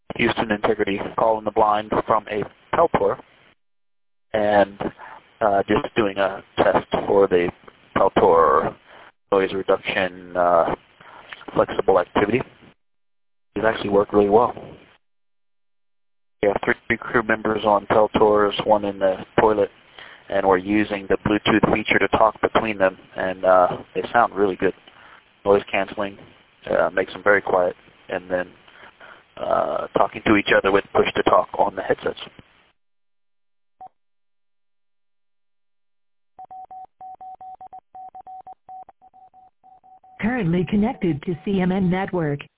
Houston Integrity Call in the Blind from a Peltor, and just doing a test for the Peltor noise reduction flexible activity. It actually worked really well. We have three crew members on Peltors, one in the toilet, and we're using the Bluetooth feature to talk between them, and they sound really good. Noise canceling makes them very quiet, and then talking to each other with push-to-talk on the headsets. Currently connected to CMN Network.